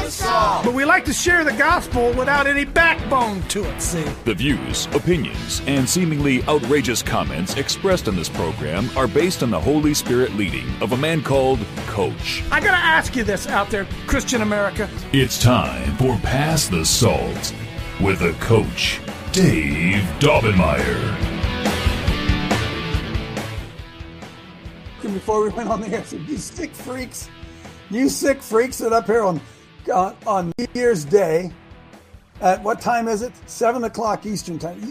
the salt. But we like to share the gospel without any backbone to it, see? The views, opinions, and seemingly outrageous comments expressed on this program are based on the Holy Spirit leading of a man called Coach. I gotta ask you this out there, Christian America. It's time for Pass the Salt with the Coach, Dave Daubenmire. Before we went on the air, said, you sick freaks that up here on New Year's Day, at what time is it? 7 o'clock Eastern time.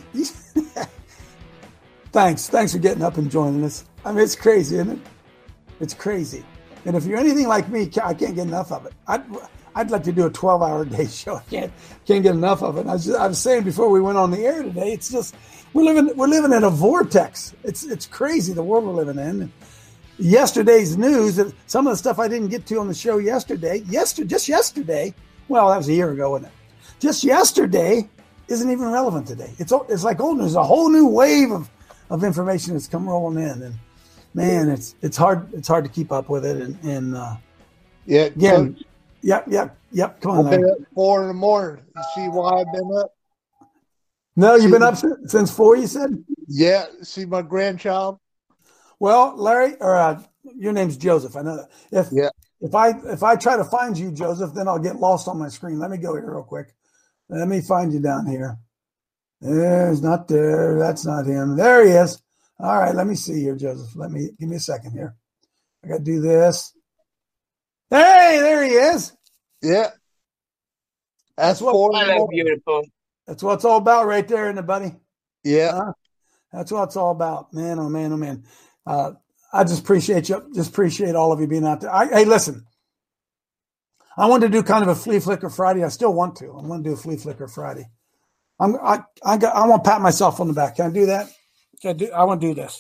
Thanks for getting up and joining us. I mean, it's crazy, isn't it? It's crazy. And if you're anything like me, I can't get enough of it. I'd like to do a 12-hour day show. I can't get enough of it. I was saying before we went on the air today, it's just we're living in a vortex. It's crazy the world we're living in. Yesterday's news, some of the stuff I didn't get to on the show just yesterday, well, that was a year ago, wasn't it? Just yesterday isn't even relevant today. It's like old news, a whole new wave of information that's come rolling in, and man, it's hard to keep up with it. And yeah, again, yep. Come on, I've been up 4 in the morning. You see why I've been up? No, you've been up since 4. You said? Yeah. See my grandchild. Well, Larry, or your name's Joseph. I know that. If I try to find you, Joseph, then I'll get lost on my screen. Let me go here real quick. Let me find you down here. There's not there. That's not him. There he is. All right, let me see here, Joseph. Give me a second here. I got to do this. Hey, there he is. Yeah. That's what beautiful. That's what it's all about right there, isn't it, buddy? Yeah. That's what it's all about. Man, oh man, oh man. I just appreciate you. Just appreciate all of you being out there. Hey, listen, I wanted to do kind of a Flea Flicker Friday. I still want to. I want to do a Flea Flicker Friday. I want to pat myself on the back. Can I do that? I want to do this.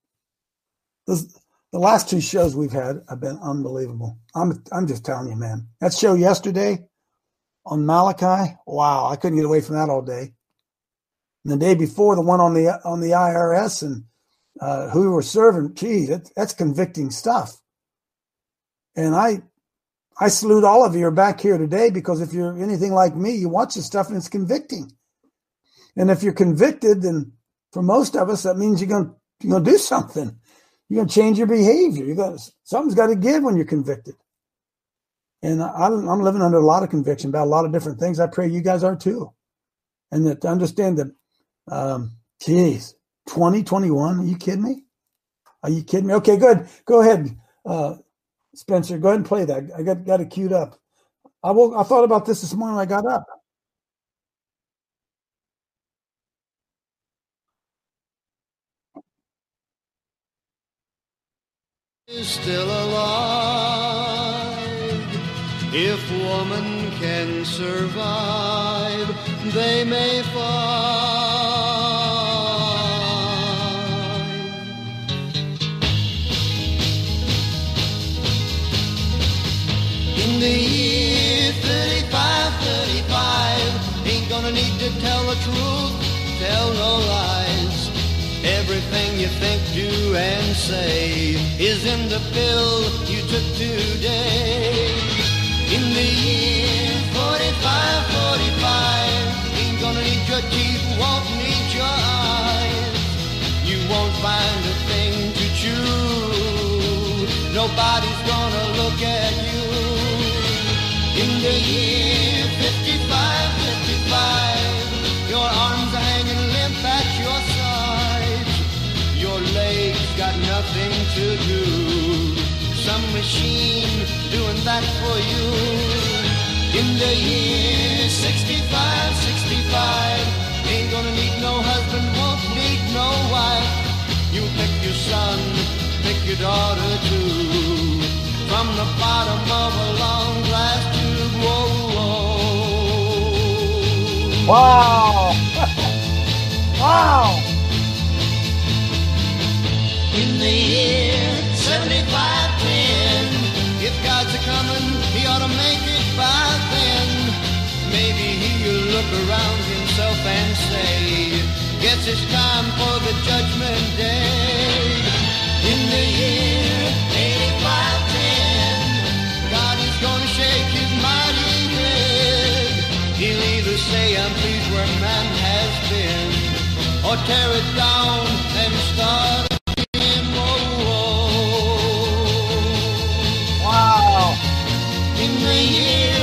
The last 2 shows we've had have been unbelievable. I'm just telling you, man. That show yesterday on Malachi, wow, I couldn't get away from that all day. And the day before, the one on the IRS and who we were serving, gee, that's convicting stuff. And I salute all of you who are back here today, because if you're anything like me, you watch this stuff and it's convicting. And if you're convicted, then for most of us, that means you're going to do something. You're going to change your behavior. Something's got to give when you're convicted. And I'm living under a lot of conviction about a lot of different things. I pray you guys are too. And that to understand that, 2021, are you kidding me? Are you kidding me? Okay, good. Go ahead, Spencer. Go ahead and play that. I got it queued up. I thought about this morning when I got up. Is still alive. If woman can survive, they may find. In the year 35, ain't gonna need to tell the truth, tell no lies. Everything you think, do, and say is in the pill you took today. In the year 45, ain't gonna need your teeth, won't need your eyes. You won't find a thing to chew, nobody's gonna look at you. In the year 55, your arms are hanging limp at your sides. Your legs got nothing to do, some machine doing that for you. In the year 65, ain't gonna need no husband, won't need no wife. You pick your son, pick your daughter too, from the bottom of a long glass tube. Whoa, whoa. Wow. Wow. In the year 7510, if God's a-coming, he ought to make it by then. Maybe he'll look around himself and say, guess it's time for the judgment day. In the year 8510, God is gonna shake his mighty where man has been, or tear it down and start again. Wow. In the year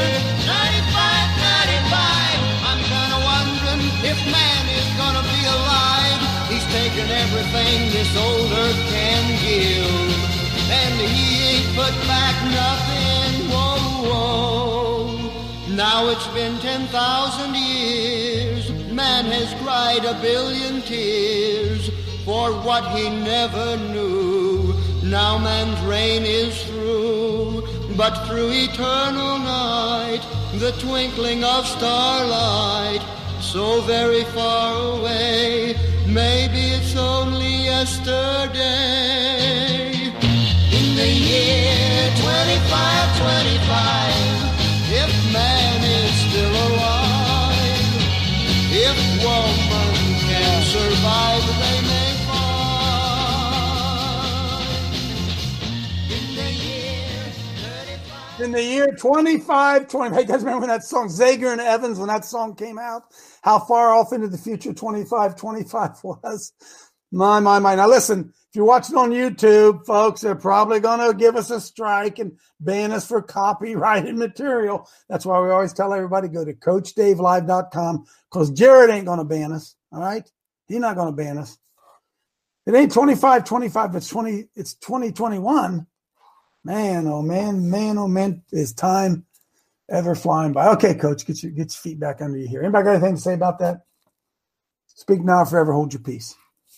95, I'm kinda wondering if man is gonna be alive. He's taken everything this old earth can give, and he ain't put back nothing. Whoa, whoa. Now it's been 10,000 years. Man has cried a billion tears for what he never knew. Now man's reign is through, but through eternal night, the twinkling of starlight, so very far away, maybe it's only yesterday. In the year 2525, if man is still alive, if woman can survive, they may find. In the year 2520, hey guys, remember when that song, Zager and Evans, when that song came out? How far off into the future 2525 was? My. Now listen, if you're watching on YouTube, folks, they're probably going to give us a strike and ban us for copyrighted material. That's why we always tell everybody, go to CoachDaveLive.com, because Jared ain't going to ban us, all right? He's not going to ban us. It ain't 2525, it's 2021. Man, oh man, is time ever flying by. Okay, Coach, get your feet back under you here. Anybody got anything to say about that? Speak now or forever hold your peace.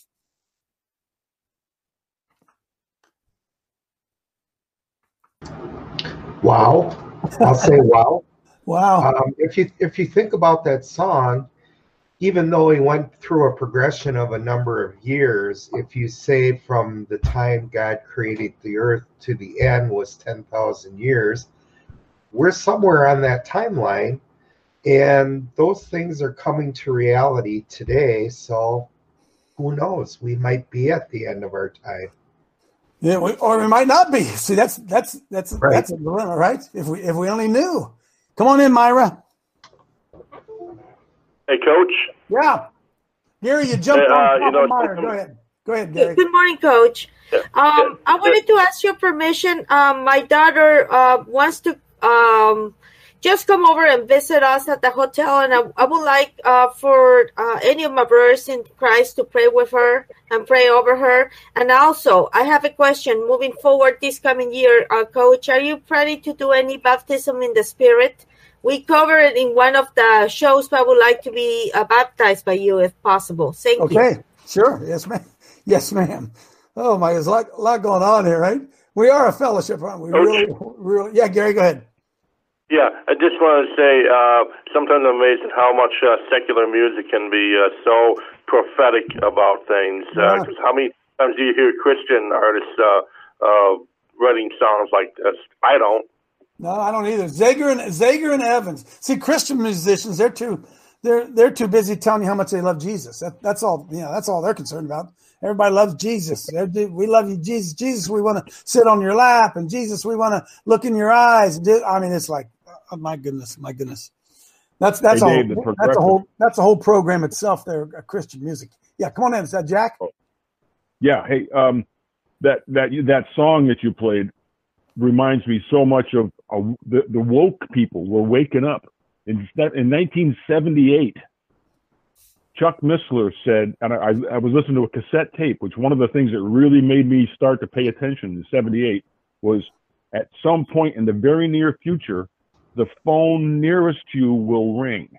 Wow. I'll say wow. Wow. If you think about that song, even though he went through a progression of a number of years, if you say from the time God created the earth to the end was 10,000 years, we're somewhere on that timeline, and those things are coming to reality today. So who knows? We might be at the end of our time. Yeah, or we might not be. See, that's Right. That's a dilemma, right? If we only knew. Come on in, Myra. Hey, Coach. Yeah. Gary, you jumped on top of Myra. Go ahead, Gary. Good morning, Coach. Yeah. I wanted to ask your permission. My daughter wants to just come over and visit us at the hotel, and I would like for any of my brothers in Christ to pray with her and pray over her. And also, I have a question. Moving forward this coming year, Coach, are you planning to do any baptism in the Spirit? We covered it in one of the shows, but I would like to be baptized by you if possible. Thank you. Okay, sure. Yes, ma'am. Yes, ma'am. Oh, my, there's a lot going on here, right? We are a fellowship, aren't we? Really. Yeah, Gary, go ahead. Yeah, I just want to say sometimes I'm amazed at how much secular music can be so prophetic about things. Because how many times do you hear Christian artists writing songs like this? I don't. No, I don't either. Zager and Evans. See, Christian musicians, they're too busy telling you how much they love Jesus. That's all. That's all they're concerned about. Everybody loves Jesus. We love you, Jesus. Jesus, we want to sit on your lap, and Jesus, we want to look in your eyes. I mean, it's like, oh, my goodness. That's a whole program itself. There, Christian music. Yeah, come on in. Is that Jack? Yeah. Hey, that song that you played reminds me so much of the woke people were waking up. In 1978, Chuck Missler said, and I was listening to a cassette tape, which one of the things that really made me start to pay attention in 78 was at some point in the very near future, the phone nearest you will ring.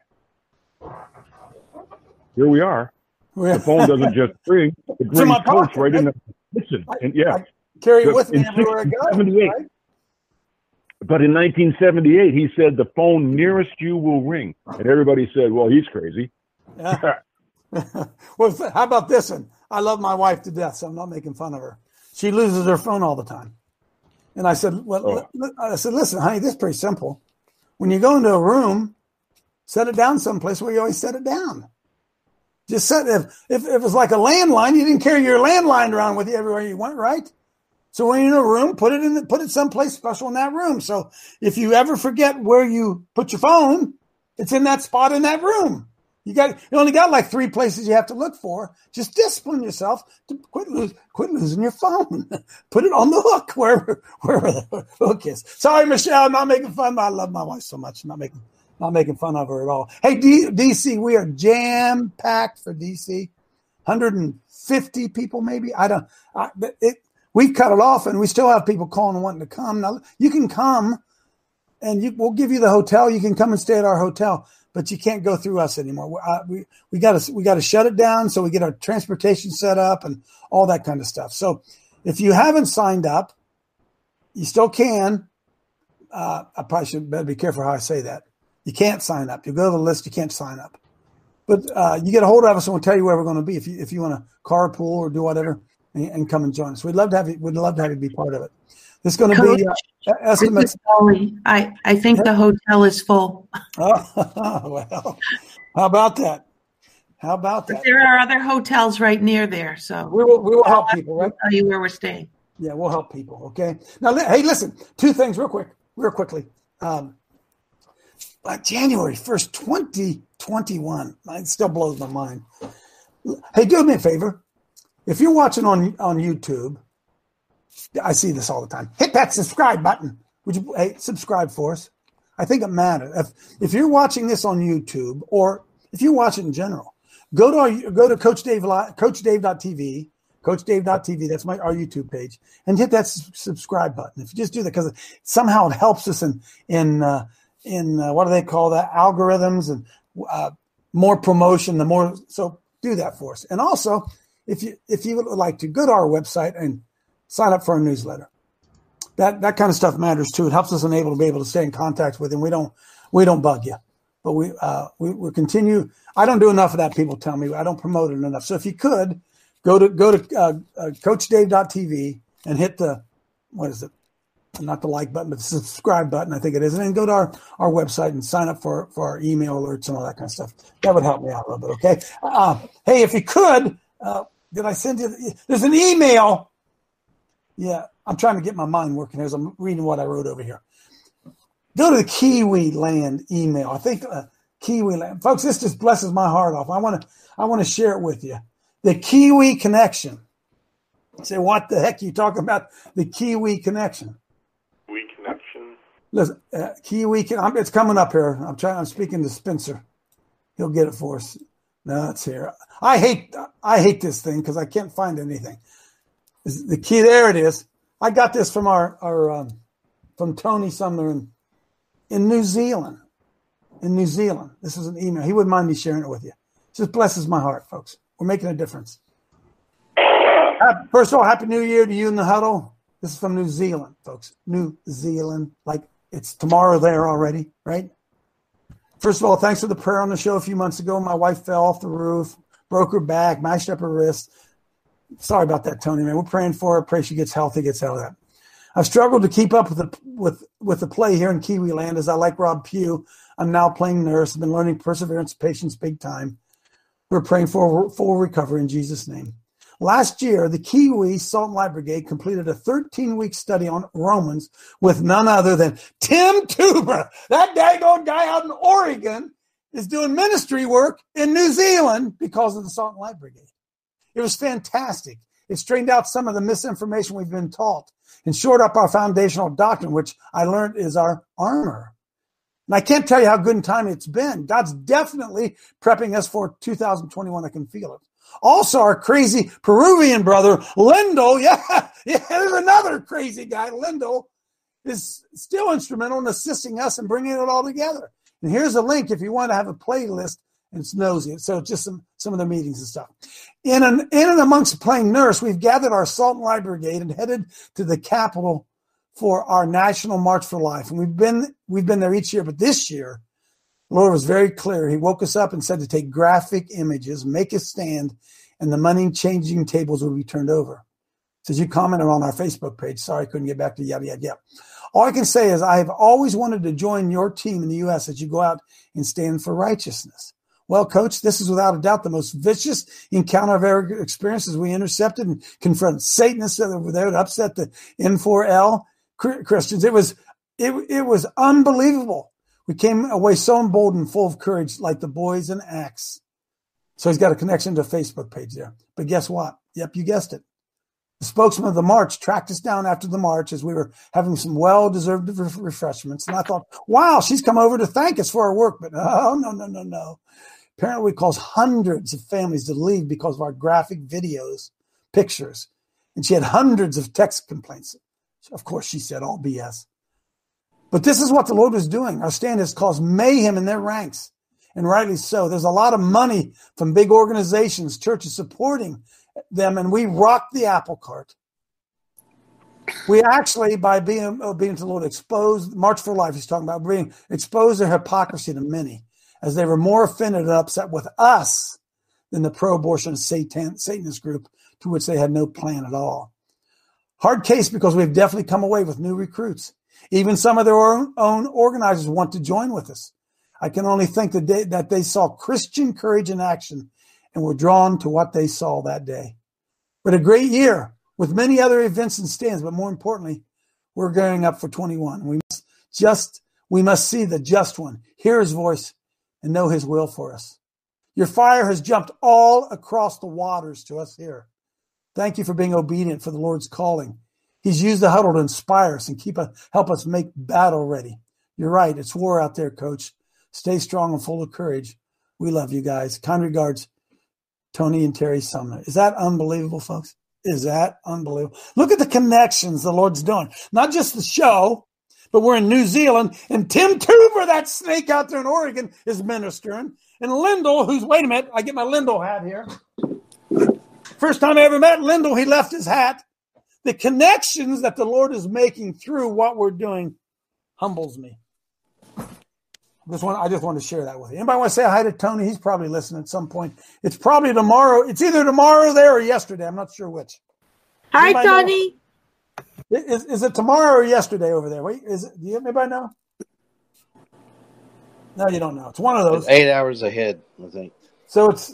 Here we are. The phone doesn't just ring. It brings Coach right in the listen. And I carry it with me everywhere I go. Right? But in 1978, he said, the phone nearest you will ring. And everybody said, well, he's crazy. Yeah. Well, how about this one? I love my wife to death, so I'm not making fun of her. She loses her phone all the time. And I said, listen, honey, this is pretty simple. When you go into a room, set it down someplace where you always set it down. Just set it. If it was like a landline, you didn't carry your landline around with you everywhere you went, right? So when you're in a room, put it someplace special in that room. So if you ever forget where you put your phone, it's in that spot in that room. You only got like 3 places you have to look for. Just discipline yourself to quit losing your phone. Put it on the hook wherever the hook is. Sorry, Michelle, I'm not making fun. I love my wife so much. I'm not making fun of her at all. Hey, DC, we are jam packed for DC. 150 people, maybe. We've cut it off, and we still have people calling and wanting to come. Now you can come, and we'll give you the hotel. You can come and stay at our hotel, but you can't go through us anymore. We got to shut it down so we get our transportation set up and all that kind of stuff. So if you haven't signed up, you still can. I probably should better be careful how I say that. You can't sign up. You go to the list, you can't sign up. But you get a hold of us, and we'll tell you where we're going to be if you want to carpool or do whatever, and come and join us. We'd love to have you. We'd love to have you be part of it. There's going to be estimates. I think the hotel is full. Well, how about that? But there are other hotels right near there, so we will help people. Right? Tell you where we're staying. Yeah, we'll help people. Okay. Now, hey, listen. 2 things, real quickly. January 1st, 2021. It still blows my mind. Hey, do me a favor. If you're watching on YouTube, I see this all the time. Hit that subscribe button. Would you subscribe for us? I think it matters. If you're watching this on YouTube, or if you watch it in general, go to Coach Dave CoachDave.tv. CoachDave.tv. That's our YouTube page, and hit that subscribe button. If you just do that, because somehow it helps us in what do they call that? Algorithms and more promotion. So do that for us. And also, if you would like to, go to our website and sign up for our newsletter. That kind of stuff matters too. It helps us be able to stay in contact with you. We don't bug you, but we continue. I don't do enough of that. People tell me I don't promote it enough. So if you could go to CoachDave.tv and hit the, what is it? Not the like button, but the subscribe button, I think it is. And then go to our website and sign up for our email alerts and all that kind of stuff. That would help me out a little bit, okay? Hey, if you could, did I send you? There's an email. Yeah, I'm trying to get my mind working as I'm reading what I wrote over here. Go to the Kiwi Land email. I think Kiwi Land. Folks, this just blesses my heart off. I want to share it with you. The Kiwi Connection. Say, what the heck are you talking about? The Kiwi Connection. Listen, Kiwi, it's coming up here. I'm speaking to Spencer. He'll get it for us. No, it's here. I hate this thing because I can't find anything. The key, there it is. I got this from from Tony Sumner in New Zealand. In New Zealand. This is an email. He wouldn't mind me sharing it with you. It just blesses my heart, folks. We're making a difference. First of all, Happy New Year to you in the huddle. This is from New Zealand, folks. New Zealand, like it's tomorrow there already, right? First of all, thanks for the prayer on the show a few months ago. My wife fell off the roof, broke her back, mashed up her wrist. Sorry about that, Tony, man. We're praying for her. Pray she gets healthy, gets out of that. I've struggled to keep up with the play here in Kiwi Land, as I like Rob Pugh. I'm now playing nurse. I've been learning perseverance, patience, big time. We're praying for full recovery in Jesus' name. Last year, the Kiwi Salt and Light Brigade completed a 13-week study on Romans with none other than Tim Tuber. That daggone guy out in Oregon is doing ministry work in New Zealand because of the Salt and Light Brigade. It was fantastic. It straightened out some of the misinformation we've been taught and shored up our foundational doctrine, which I learned is our armor. And I can't tell you how good in time it's been. God's definitely prepping us for 2021. I can feel it. Also, our crazy Peruvian brother, Lindo, there's another crazy guy, Lindo, is still instrumental in assisting us and bringing it all together. And here's a link if you want to have a playlist, and it's nosy. So just some of the meetings and stuff. In and amongst playing nurse, we've gathered our Salt and Light Brigade and headed to the Capitol for our National March for Life. And we've been there each year, but this year, the Lord was very clear. He woke us up and said to take graphic images, make a stand, and the money changing tables will be turned over. Says you commented on our Facebook page. Sorry, I couldn't get back to yada. All I can say is I have always wanted to join your team in the U.S. as you go out and stand for righteousness. Well, Coach, this is without a doubt the most vicious encounter I've ever experienced as we intercepted and confronted Satanists that were there to upset the N4L Christians. It was unbelievable. We came away so emboldened, full of courage, like the boys in Acts. So he's got a connection to a Facebook page there. But guess what? Yep, you guessed it. The spokesman of the march tracked us down after the march as we were having some well-deserved refreshments. And I thought, wow, she's come over to thank us for our work. But no. Apparently we caused hundreds of families to leave because of our graphic videos, pictures. And she had hundreds of text complaints. Of course, she said all BS. But this is what the Lord was doing. Our stand has caused mayhem in their ranks. And rightly so. There's a lot of money from big organizations, churches supporting them, and we rocked the apple cart. We actually, by being obedient to the Lord, exposed, March for Life, he's talking about being exposed their hypocrisy to many, as they were more offended and upset with us than the pro-abortion Satanist group, to which they had no plan at all. Hard case, because we've definitely come away with new recruits. Even some of their own organizers want to join with us. I can only think that they saw Christian courage in action and were drawn to what they saw that day. But a great year with many other events and stands, but more importantly, we're gearing up for 21. We must see the just one, hear his voice, and know his will for us. Your fire has jumped all across the waters to us here. Thank you for being obedient for the Lord's calling. He's used the huddle to inspire us and help us make battle ready. You're right. It's war out there, Coach. Stay strong and full of courage. We love you guys. Kind regards, Tony and Terry Sumner. Is that unbelievable, folks? Is that unbelievable? Look at the connections the Lord's doing. Not just the show, but we're in New Zealand, and Tim Tuber, that snake out there in Oregon, is ministering. And Lyndall, wait a minute, I get my Lyndall hat here. First time I ever met Lyndall, he left his hat. The connections that the Lord is making through what we're doing humbles me. I just want to share that with you. Anybody want to say hi to Tony? He's probably listening at some point. It's probably tomorrow. It's either tomorrow there or yesterday. I'm not sure which. Hi, Tony. Is it tomorrow or yesterday over there? Wait, do anybody know? No, you don't know. It's one of those. It's 8 hours ahead, I think. So it's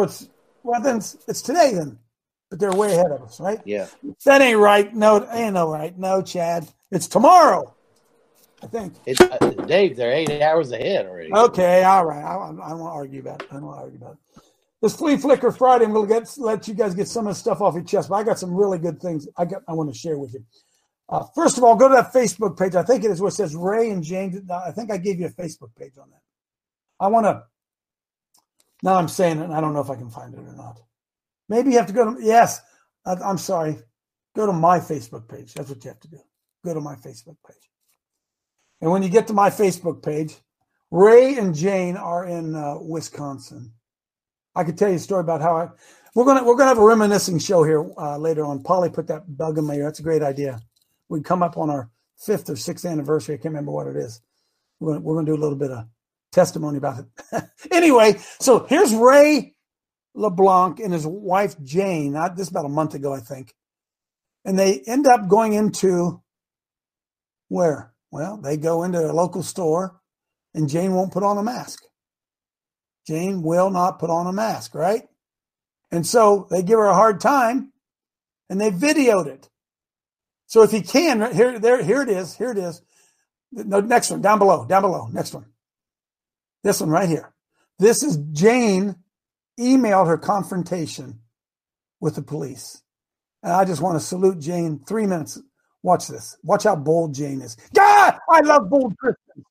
today then, but they're way ahead of us, right? Yeah. That ain't right. No, it ain't no right. No, Chad. It's tomorrow. I think. Dave, they're 8 hours ahead already. Okay, all right. I don't want to argue about it. This Flea Flicker Friday, and we'll let you guys get some of the stuff off your chest, but I got some really good things I want to share with you. First of all, go to that Facebook page. I think it is where it says Ray and Jane. I think I gave you a Facebook page on that. I want to, now I'm saying it, and I don't know if I can find it or not. Maybe you have to go to, yes, I'm sorry. Go to my Facebook page. That's what you have to do. Go to my Facebook page. And when you get to my Facebook page, Ray and Jane are in Wisconsin. I could tell you a story about how we're gonna have a reminiscing show here later on. Polly put that bug in my ear. That's a great idea. We come up on our 5th or 6th anniversary. I can't remember what it is. We're gonna do a little bit of testimony about it. Anyway, so here's Ray LeBlanc and his wife Jane. This is about a month ago, I think, and they end up going into where? Well, they go into a local store, and Jane won't put on a mask. Jane will not put on a mask, right? And so they give her a hard time, and they videoed it. So if you can, here it is. No, next one, down below, next one. This one right here. This is Jane emailed her confrontation with the police. And I just want to salute Jane. 3 minutes. Watch this. Watch how bold Jane is. God, I love bold Christians.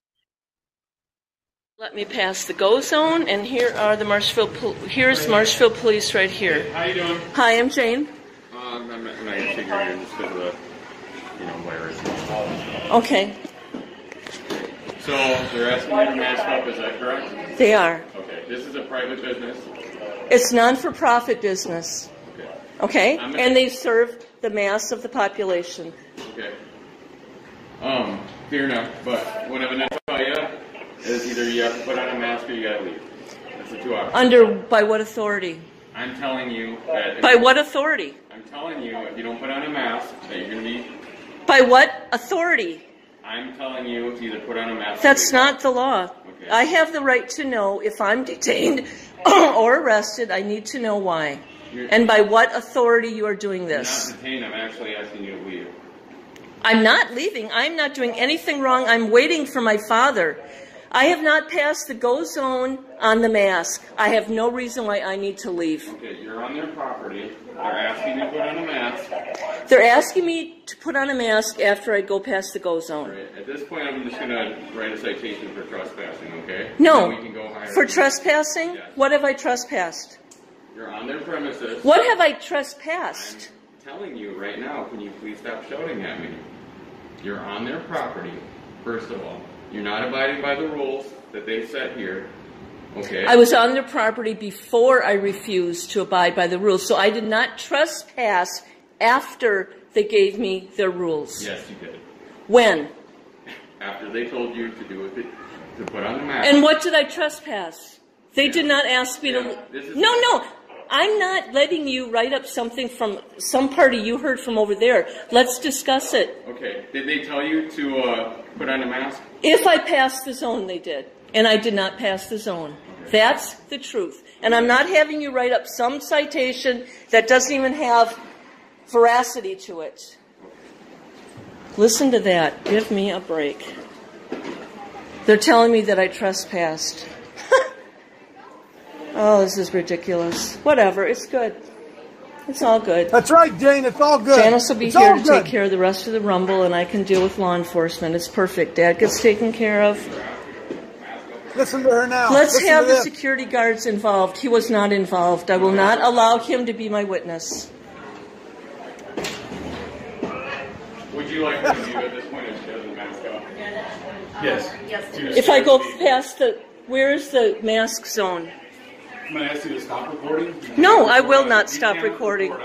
Let me pass the go zone, and here are the here's Marshfield Police right here. How you doing? Hi, I'm Jane. I'm not going to figure it just because of the, where it's. Okay. So they're asking you to mask up, is that correct? They are. Okay. This is a private business. It's non-for-profit business. Okay. And they serve the mass of the population. Okay. Fair enough. But what I'm going to tell you is either you have to put on a mask or you got to leave. That's the 2 options. By what authority? I'm telling you that. By what authority? I'm telling you if you don't put on a mask that you're going to be. By what authority? I'm telling you to either put on a mask. That's not the law. Okay. I have the right to know if I'm detained or arrested. I need to know why. And by what authority you are doing this. You're not detained. I'm actually asking you to leave. I'm not leaving. I'm not doing anything wrong. I'm waiting for my father. I have not passed the go zone on the mask. I have no reason why I need to leave. Okay, you're on their property. They're asking you to put on a mask. They're asking me to put on a mask after I go past the go zone. Right. At this point, I'm just going to write a citation for trespassing, okay? No. Then we can go higher. For trespassing? Yes. What have I trespassed? You're on their premises. What have I trespassed? I'm telling you right now, can you please stop shouting at me? You're on their property, first of all. You're not abiding by the rules that they set here, okay? I was on their property before I refused to abide by the rules, so I did not trespass after they gave me their rules. Yes, you did. When? After they told you to do it, to put on the mask. And what did I trespass? They did not ask me to... No. I'm not letting you write up something from some party you heard from over there. Let's discuss it. Okay. Did they tell you to put on a mask? If I passed the zone, they did. And I did not pass the zone. Okay. That's the truth. And I'm not having you write up some citation that doesn't even have veracity to it. Listen to that. Give me a break. They're telling me that I trespassed. Oh, this is ridiculous. Whatever. It's good. It's all good. That's right, Jane. It's all good. Janice will be here to take care of the rest of the rumble, and I can deal with law enforcement. It's perfect. Dad gets taken care of. Listen to her now. Let's have the security guards involved. He was not involved. I will not allow him to be my witness. Would you like to leave at this point if she doesn't mask up? Yes. If I go past where is the mask zone? I'm going to ask you to stop recording. No, I will not stop recording.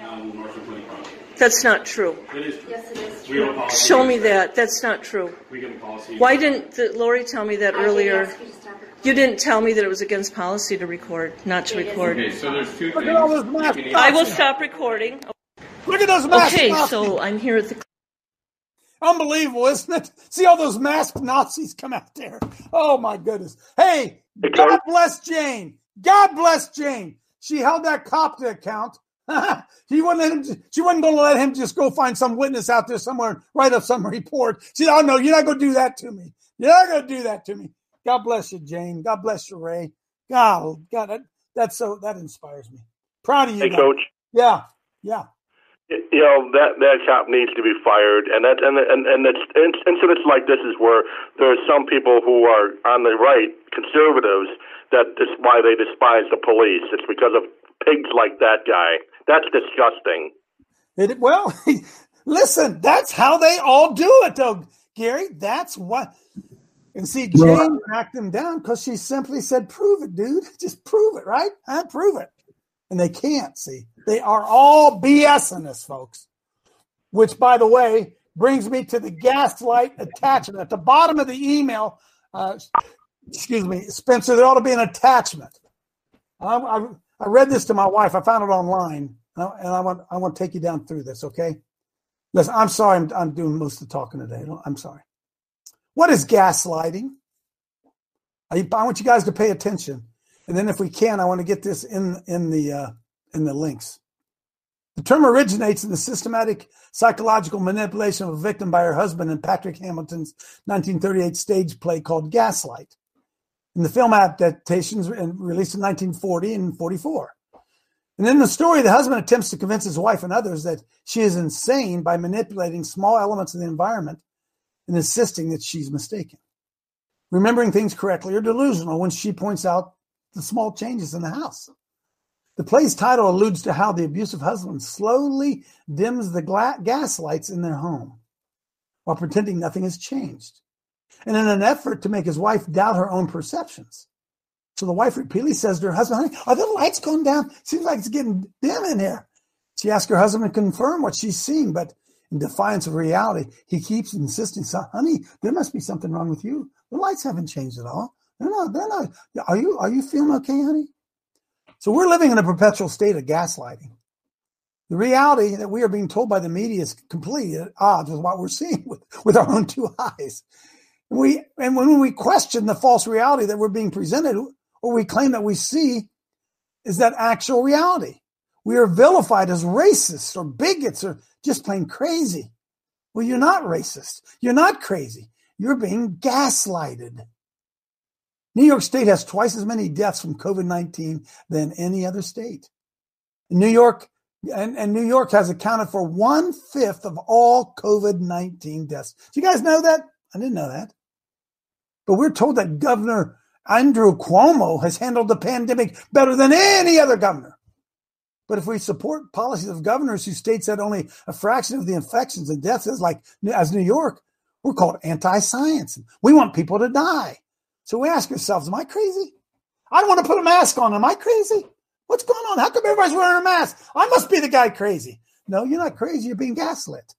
That's not true. It is true. Yes, it is true. Show me that. That's not true. We have a policy. Why didn't Lori tell me that earlier? You didn't tell me that it was against policy to record, not to record. Okay, so there's two Look at all those masks. I will stop recording. Look at those masks. Okay, so I'm here at the... Unbelievable, isn't it? See all those masked Nazis come out there. Oh, my goodness. Hey, God bless Jane. God bless Jane. She held that cop to account. She wasn't going to let him just go find some witness out there somewhere and write up some report. She said, oh, no, you're not going to do that to me. You're not going to do that to me. God bless you, Jane. God bless you, Ray. God, that inspires me. Proud of you. Hey, Coach. Yeah. You know, that cop needs to be fired, and incidents like this is where there are some people who are on the right, conservatives, that is why they despise the police. It's because of pigs like that guy. That's disgusting. Well, listen, that's how they all do it, though, Gary. That's what. And see, Jane knocked them down because she simply said, "Prove it, dude. Just prove it, right? Prove it." And they can't, see. They are all BSing this, folks. Which, by the way, brings me to the gaslight attachment. At the bottom of the email, excuse me, Spencer, there ought to be an attachment. I read this to my wife. I found it online. And I want to take you down through this, okay? Listen, I'm sorry I'm doing most of the talking today. I'm sorry. What is gaslighting? I want you guys to pay attention. And then if we can, I want to get this in the links. The term originates in the systematic psychological manipulation of a victim by her husband in Patrick Hamilton's 1938 stage play called Gaslight. In the film adaptations released in 1940 and 1944. And in the story, the husband attempts to convince his wife and others that she is insane by manipulating small elements of the environment and insisting that she's mistaken, remembering things correctly or delusional when she points out the small changes in the house. The play's title alludes to how the abusive husband slowly dims the gas lights in their home while pretending nothing has changed, and in an effort to make his wife doubt her own perceptions. So the wife repeatedly says to her husband, "Honey, are the lights going down? Seems like it's getting dim in here." She asks her husband to confirm what she's seeing, but in defiance of reality, he keeps insisting, "Honey, there must be something wrong with you. The lights haven't changed at all. They're not. Are you feeling okay, honey?" So we're living in a perpetual state of gaslighting. The reality that we are being told by the media is completely at odds with what we're seeing with our own two eyes. And when we question the false reality that we're being presented, or we claim that we see, is that actual reality. We are vilified as racists or bigots or just plain crazy. Well, you're not racist. You're not crazy. You're being gaslighted. New York State has twice as many deaths from COVID-19 than any other state. New York has accounted for 1/5 of all COVID-19 deaths. Do you guys know that? I didn't know that. But we're told that Governor Andrew Cuomo has handled the pandemic better than any other governor. But if we support policies of governors who states that only a fraction of the infections and deaths is as New York, we're called anti-science. We want people to die. So we ask ourselves, am I crazy? I don't want to put a mask on. Am I crazy? What's going on? How come everybody's wearing a mask? I must be the guy crazy. No, you're not crazy. You're being gaslit.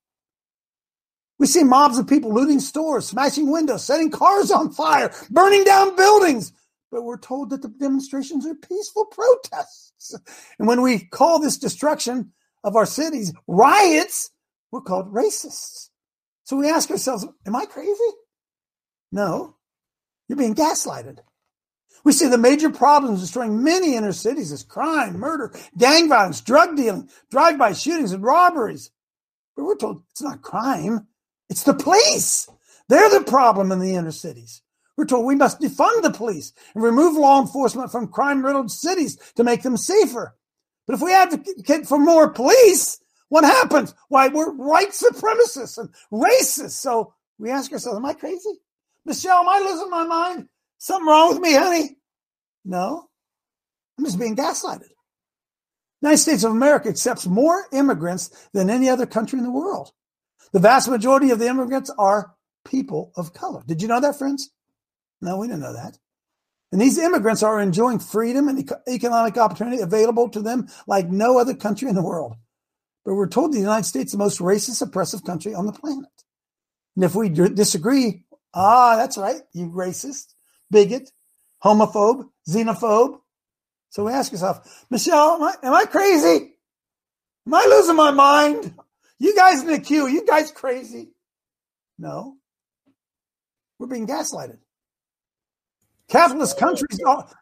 We see mobs of people looting stores, smashing windows, setting cars on fire, burning down buildings. But we're told that the demonstrations are peaceful protests. And when we call this destruction of our cities riots, we're called racists. So we ask ourselves, am I crazy? No, you're being gaslighted. We see the major problems destroying many inner cities as crime, murder, gang violence, drug dealing, drive-by shootings, and robberies. But we're told it's not crime. It's the police. They're the problem in the inner cities. We're told we must defund the police and remove law enforcement from crime-riddled cities to make them safer. But if we advocate for more police, what happens? Why, we're white supremacists and racists. So we ask ourselves, am I crazy? Michelle, am I losing my mind? Something wrong with me, honey? No, I'm just being gaslighted. The United States of America accepts more immigrants than any other country in the world. The vast majority of the immigrants are people of color. Did you know that, friends? No, we didn't know that. And these immigrants are enjoying freedom and economic opportunity available to them like no other country in the world. But we're told the United States is the most racist, oppressive country on the planet. And if we disagree, that's right, you racist, bigot, homophobe, xenophobe. So we ask ourselves, Michelle, am I crazy? Am I losing my mind? You guys in the queue, you guys crazy? No. We're being gaslighted. Capitalist countries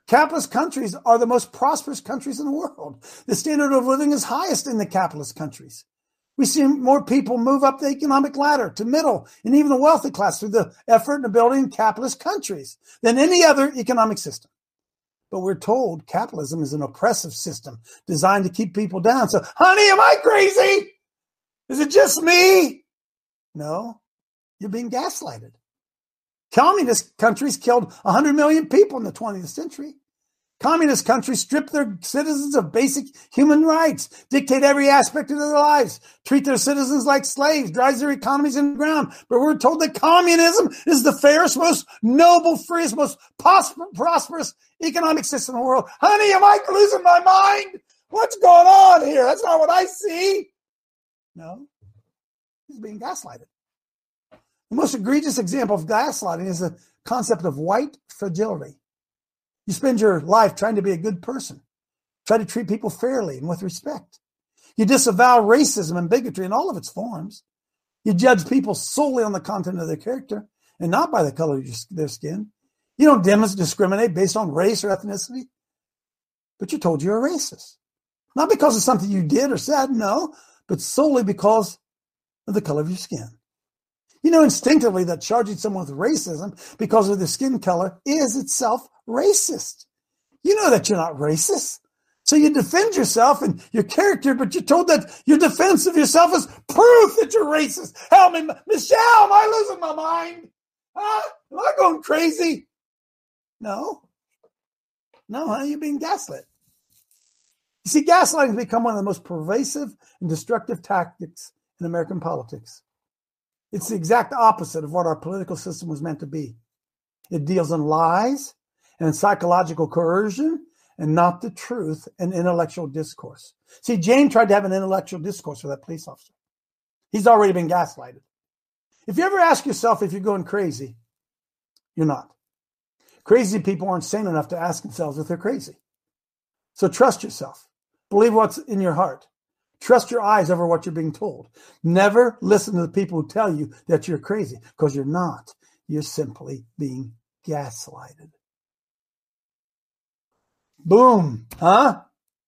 are the most prosperous countries in the world. The standard of living is highest in the capitalist countries. We see more people move up the economic ladder to middle and even the wealthy class through the effort in building capitalist countries than any other economic system. But we're told capitalism is an oppressive system designed to keep people down. So, honey, am I crazy? Is it just me? No, you're being gaslighted. Communist countries killed 100 million people in the 20th century. Communist countries strip their citizens of basic human rights, dictate every aspect of their lives, treat their citizens like slaves, drives their economies in the ground. But we're told that communism is the fairest, most noble, freest, most prosperous economic system in the world. Honey, am I losing my mind? What's going on here? That's not what I see. No, he's being gaslighted. The most egregious example of gaslighting is the concept of white fragility. You spend your life trying to be a good person, try to treat people fairly and with respect. You disavow racism and bigotry in all of its forms. You judge people solely on the content of their character and not by the color of their skin. You don't discriminate based on race or ethnicity, but you're told you're a racist. Not because of something you did or said, no, but solely because of the color of your skin. You know instinctively that charging someone with racism because of their skin color is itself racist. You know that you're not racist. So you defend yourself and your character, but you're told that your defense of yourself is proof that you're racist. Help me, Michelle, am I losing my mind? Am I going crazy? No, honey, you're being gaslit. You see, gaslighting has become one of the most pervasive and destructive tactics in American politics. It's the exact opposite of what our political system was meant to be. It deals in lies and psychological coercion and not the truth and intellectual discourse. See, Jane tried to have an intellectual discourse with that police officer. He's already been gaslighted. If you ever ask yourself if you're going crazy, you're not. Crazy people aren't sane enough to ask themselves if they're crazy. So trust yourself. Believe what's in your heart. Trust your eyes over what you're being told. Never listen to the people who tell you that you're crazy, because you're not. You're simply being gaslighted. Boom. Huh?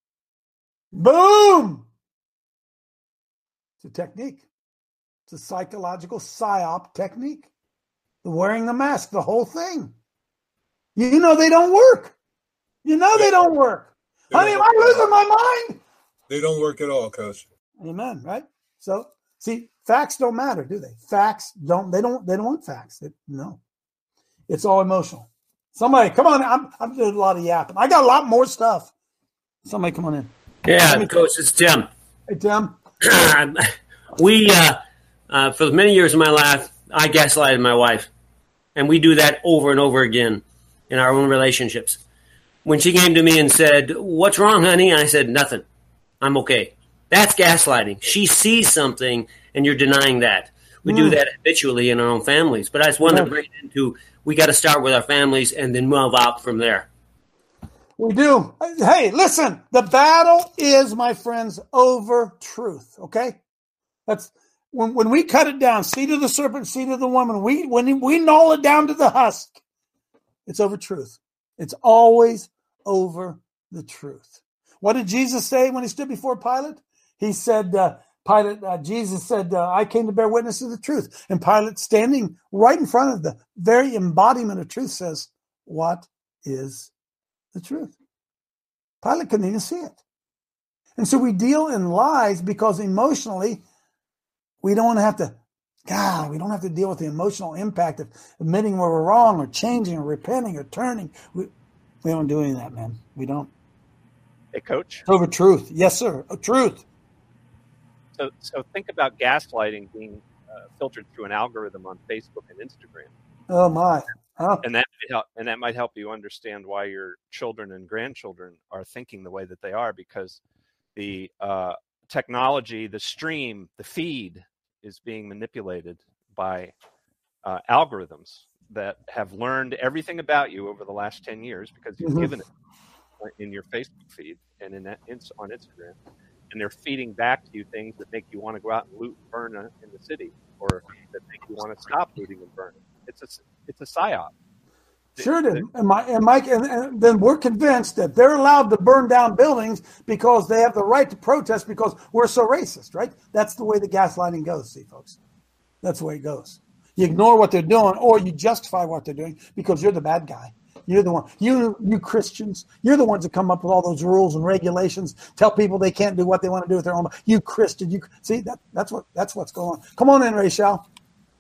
Boom. It's a technique. It's a psychological psyop technique. The wearing the mask, the whole thing. You know they don't work. You know they don't work. Honey, am I losing my mind? They don't work at all, Coach. Amen. Right. So see, facts don't matter, do they? Facts don't. They don't want facts. No, it's all emotional. Somebody, come on! I'm doing a lot of yapping. I got a lot more stuff. Somebody, come on in. Yeah, Coach, it's Tim. Hey, Tim. We for many years of my life, I gaslighted my wife, and we do that over and over again in our own relationships. When she came to me and said, "What's wrong, honey?" I said, "Nothing. I'm okay." That's gaslighting. She sees something, and you're denying that. We do that habitually in our own families. But I just wanted to bring it into, we got to start with our families and then move out from there. We do. Hey, listen, the battle is, my friends, over truth, okay? That's when we cut it down, seed of the serpent, seed of the woman, when we gnaw it down to the husk, it's over truth. It's always over the truth. What did Jesus say when he stood before Pilate? He said, Jesus said, I came to bear witness to the truth. And Pilate, standing right in front of the very embodiment of truth, says, what is the truth? Pilate couldn't even see it. And so we deal in lies because emotionally, we don't have to deal with the emotional impact of admitting where we're wrong or changing or repenting or turning. We don't do any of that, man. We don't. Hey, Coach. It's over truth. Yes, sir. Truth. So think about gaslighting being filtered through an algorithm on Facebook and Instagram. Oh my! And that might help you understand why your children and grandchildren are thinking the way that they are, because the technology, the stream, the feed is being manipulated by algorithms that have learned everything about you over the last 10 years because you've given it in your Facebook feed and on Instagram. And they're feeding back to you things that make you want to go out and loot and burn in the city, or that make you want to stop looting and burning. It's a psyop. Sure it is. And Mike, and then we're convinced that they're allowed to burn down buildings because they have the right to protest because we're so racist, right? That's the way the gaslighting goes, see, folks. That's the way it goes. You ignore what they're doing, or you justify what they're doing because you're the bad guy. You're the one. You Christians, you're the ones that come up with all those rules and regulations. Tell people they can't do what they want to do with their own. You Christian, you see that's what's going on. Come on in, Rachel.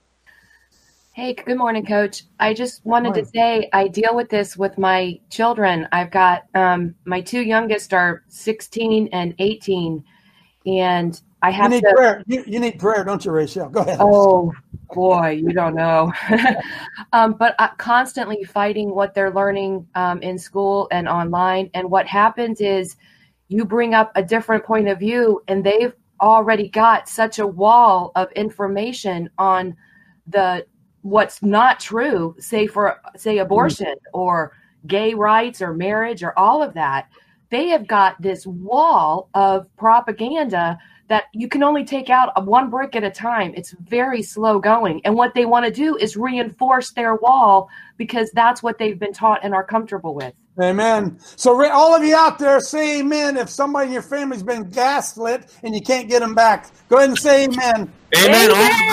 Hey, good morning, Coach. I just wanted to say I deal with this with my children. I've got my two youngest are 16 and 18, and I have you need prayer. You need prayer, don't you, Rachel? Go ahead. Oh boy, you don't know. But constantly fighting what they're learning in school and online. And what happens is you bring up a different point of view, and they've already got such a wall of information on what's not true, say abortion or gay rights or marriage or all of that. They have got this wall of propaganda that you can only take out one brick at a time. It's very slow going. And what they want to do is reinforce their wall because that's what they've been taught and are comfortable with. Amen. So all of you out there, say amen. If somebody in your family's been gaslit and you can't get them back, go ahead and say amen. Amen.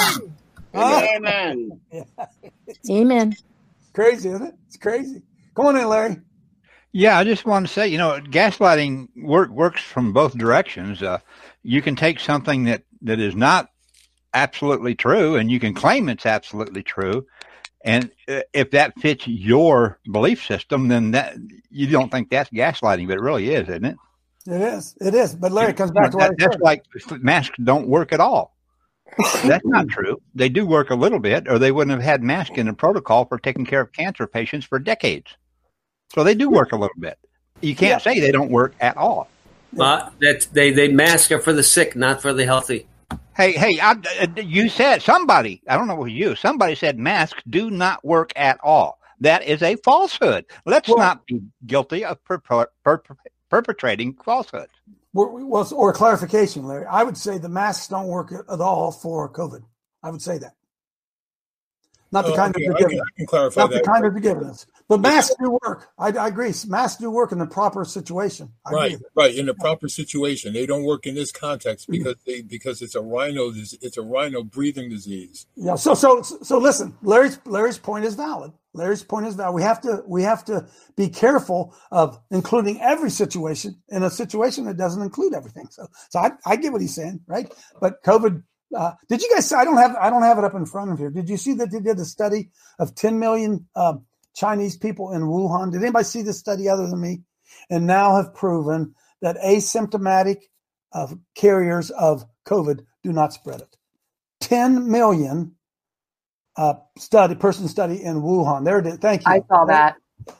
Amen. Amen. Crazy, isn't it? It's crazy. Come on in, Larry. Yeah, I just want to say, gaslighting works from both directions. You can take something that is not absolutely true, and you can claim it's absolutely true. And if that fits your belief system, then that you don't think that's gaslighting, but it really is, isn't it? It is. But Larry comes back to what that's like masks don't work at all. That's not true. They do work a little bit, or they wouldn't have had masks in the protocol for taking care of cancer patients for decades. So they do work a little bit. You can't say they don't work at all. But they mask are for the sick, not for the healthy. Hey! You said somebody. I don't know who you. Somebody said masks do not work at all. That is a falsehood. Let's not be guilty of perpetrating falsehoods. Or clarification, Larry. I would say the masks don't work at all for COVID. I would say that. Not the kind of forgiveness. I can clarify Not that. the kind of forgiveness. But masks do work. I agree. Masks do work in the proper situation. Right. In the proper situation, they don't work in this context because it's a rhino breathing disease. Yeah. So listen. Larry's point is valid. Larry's point is that we have to be careful of including every situation in a situation that doesn't include everything. So I get what he's saying, right? But COVID. Did you guys? I don't have it up in front of here. Did you see that they did a study of 10 million Chinese people in Wuhan? Did anybody see this study other than me? And now have proven that asymptomatic carriers of COVID do not spread it. 10 million person study in Wuhan. There it is. Thank you. I saw that.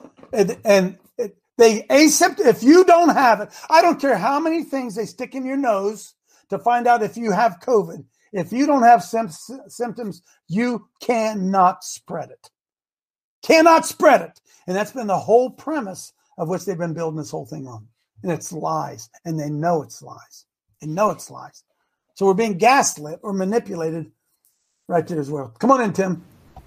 If you don't have it, I don't care how many things they stick in your nose to find out if you have COVID. If you don't have symptoms, you cannot spread it. Cannot spread it. And that's been the whole premise of which they've been building this whole thing on. And it's lies. And they know it's lies. They know it's lies. So we're being gaslit or manipulated right there as well. Come on in, Tim.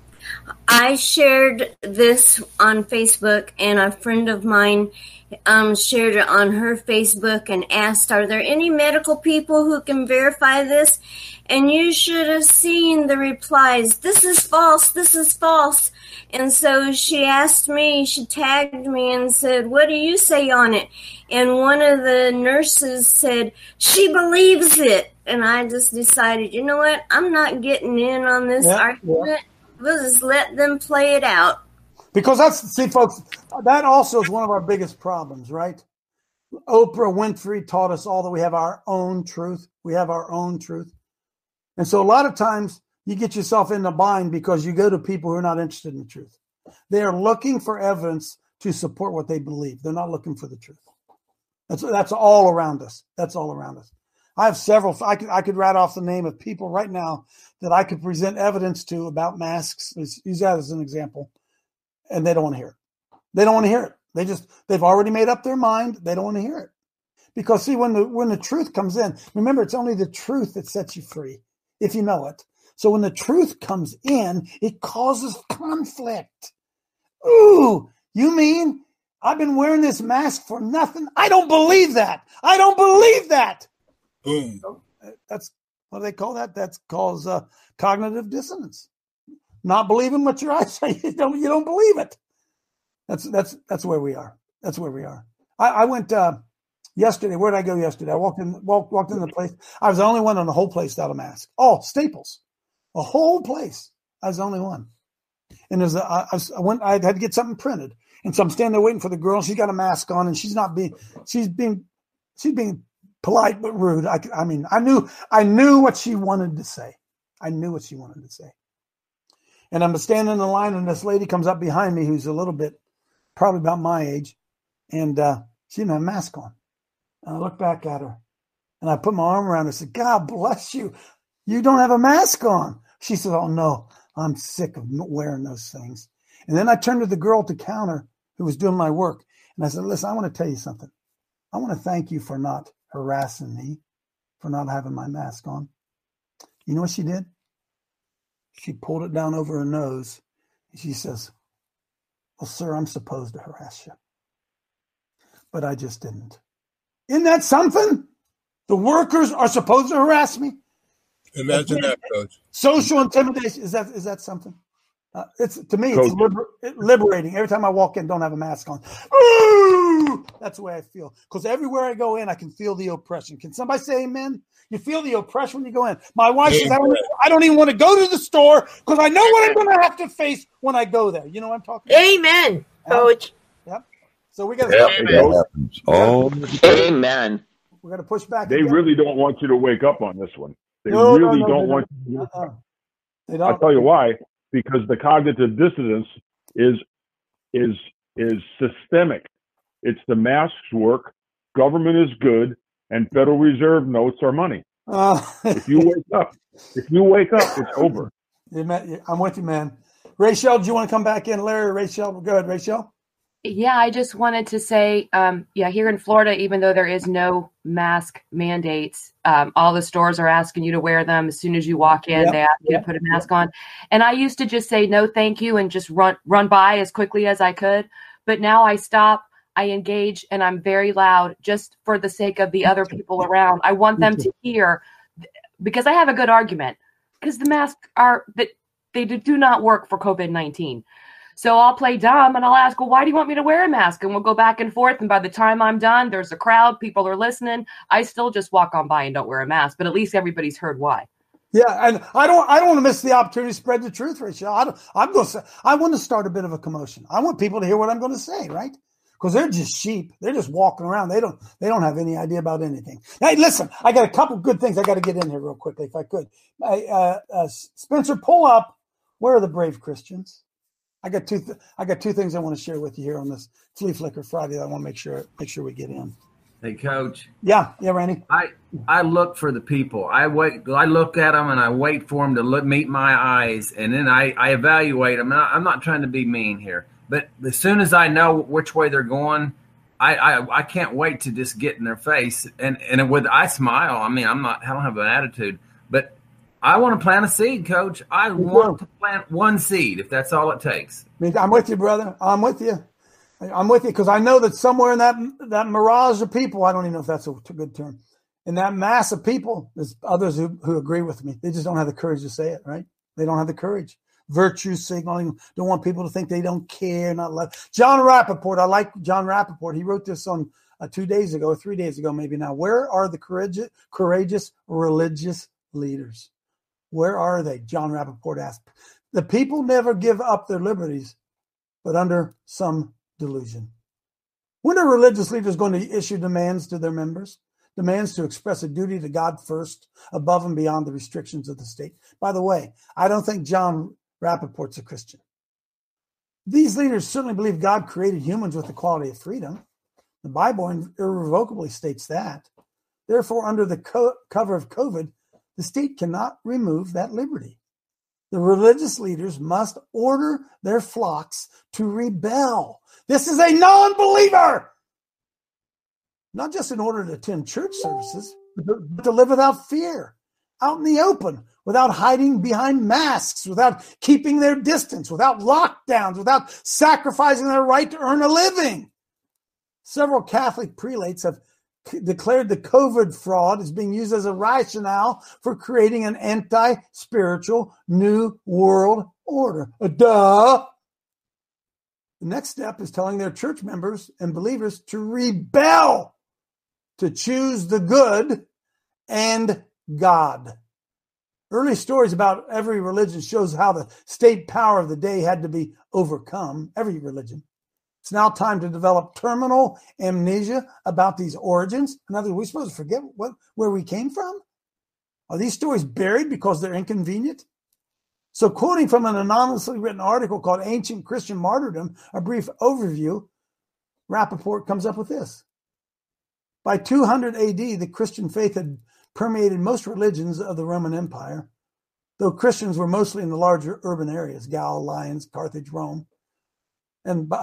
I shared this on Facebook, and a friend of mine shared it on her Facebook and asked, are there any medical people who can verify this? And you should have seen the replies. This is false. This is false. And so she asked me, she tagged me and said, what do you say on it? And one of the nurses said, she believes it. And I just decided, you know what? I'm not getting in on this argument. Yeah. We'll just let them play it out. Because folks, that also is one of our biggest problems, right? Oprah Winfrey taught us all that we have our own truth. We have our own truth. And so a lot of times you get yourself in the bind because you go to people who are not interested in the truth. They are looking for evidence to support what they believe. They're not looking for the truth. That's all around us. That's all around us. I have several. I could write off the name of people right now that I could present evidence to about masks. Use that as an example. And they don't want to hear it. They don't want to hear it. They've already made up their mind. They don't want to hear it. Because see, when the truth comes in, remember, it's only the truth that sets you free, if you know it. So when the truth comes in, it causes conflict. Ooh, you mean I've been wearing this mask for nothing? I don't believe that. I don't believe that. Boom. That's what do they call that? That calls cognitive dissonance. Not believing what your eyes say. You don't believe it. That's where we are. That's where we are. I went yesterday. Where did I go yesterday? I walked in the place. I was the only one in the whole place without a mask. Oh, Staples, a whole place. I was the only one. And I had to get something printed, and so I'm standing there waiting for the girl. She's got a mask on, and she's being polite but rude. I mean, I knew what she wanted to say. I knew what she wanted to say. And I'm standing in the line, and this lady comes up behind me who's a little bit, probably about my age, and she didn't have a mask on. And I looked back at her, and I put my arm around her and said, God bless you. You don't have a mask on. She said, oh, no, I'm sick of wearing those things. And then I turned to the girl at the counter who was doing my work, and I said, listen, I want to tell you something. I want to thank you for not harassing me, for not having my mask on. You know what she did? She pulled it down over her nose. And she says, well, sir, I'm supposed to harass you. But I just didn't. Isn't that something? The workers are supposed to harass me? Imagine that, Coach. Social intimidation. Is that something? It's to me, Coach. It's liberating. Every time I walk in, don't have a mask on. Ooh! That's the way I feel. Because everywhere I go in, I can feel the oppression. Can somebody say amen? You feel the oppression when you go in. My wife says, I don't even want to go to the store because I know what I'm going to have to face when I go there. You know what I'm talking about? Amen, Coach. Yep. So we got to. Amen. We got to push back. They really don't want you to wake up on this one. They really don't want you to wake up. I'll tell you why. Because the cognitive dissonance is systemic. It's the masks work, government is good, and Federal Reserve notes are money. If you wake up, it's over. I'm with you, man. Rachel, do you want to come back in? Larry, Rachel, go ahead, Rachel. Yeah, I just wanted to say, here in Florida, even though there is no mask mandates, all the stores are asking you to wear them as soon as you walk in. They ask you to put a mask on. And I used to just say no, thank you, and just run by as quickly as I could. But now I stop, I engage, and I'm very loud just for the sake of the other people around. I want them to hear, because I have a good argument, because the masks they do not work for COVID-19. So I'll play dumb and I'll ask, well, why do you want me to wear a mask? And we'll go back and forth. And by the time I'm done, there's a crowd, people are listening. I still just walk on by and don't wear a mask, but at least everybody's heard why. Yeah, and I don't want to miss the opportunity to spread the truth, Rachel. I want to start a bit of a commotion. I want people to hear what I'm going to say, right? Because they're just sheep. They're just walking around. They don't have any idea about anything. Hey, listen, I got a couple good things I got to get in here real quickly, if I could. Spencer, pull up. Where are the brave Christians? I got two things I want to share with you here on this Flea Flicker Friday that I want to make sure we get in. Hey, Coach. Yeah, Randy. I look for the people. I look at them and I wait for them to meet my eyes, and then I evaluate them. I'm not trying to be mean here, but as soon as I know which way they're going, I can't wait to just get in their face. And I smile. I mean, I don't have an attitude, but I want to plant a seed, Coach. I want to plant one seed if that's all it takes. I'm with you, brother. I'm with you because I know that somewhere in that mirage of people, I don't even know if that's a good term, in that mass of people, there's others who agree with me. They just don't have the courage to say it, right? They don't have the courage. Virtue signaling, don't want people to think they don't care, not love. John Rappaport, I like John Rappaport. He wrote this on 2 days ago, 3 days ago maybe now. Where are the courageous religious leaders? Where are they? John Rappaport asked. The people never give up their liberties, but under some delusion. When are religious leaders going to issue demands to their members? Demands to express a duty to God first, above and beyond the restrictions of the state. By the way, I don't think John Rappaport's a Christian. These leaders certainly believe God created humans with the quality of freedom. The Bible irrevocably states that. Therefore, under the cover of COVID, the state cannot remove that liberty. The religious leaders must order their flocks to rebel. This is a non-believer. Not just in order to attend church services, but to live without fear, out in the open, without hiding behind masks, without keeping their distance, without lockdowns, without sacrificing their right to earn a living. Several Catholic prelates have declared the COVID fraud is being used as a rationale for creating an anti-spiritual new world order. Duh! The next step is telling their church members and believers to rebel, to choose the good and God. Early stories about every religion shows how the state power of the day had to be overcome, every religion. It's now time to develop terminal amnesia about these origins. In other words, are we supposed to forget where we came from? Are these stories buried because they're inconvenient? So quoting from an anonymously written article called Ancient Christian Martyrdom, a brief overview, Rappaport comes up with this. By 200 AD, the Christian faith had permeated most religions of the Roman Empire, though Christians were mostly in the larger urban areas, Gaul, Lyons, Carthage, Rome. And by